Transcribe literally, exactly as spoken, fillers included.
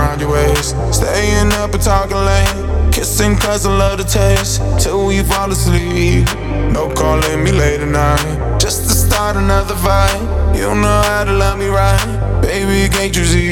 around your waist. Staying up and talking late, kissing cause I love the taste, till we fall asleep. No calling me late at night, just to start another fight. You know how to love me right, baby, can't you see?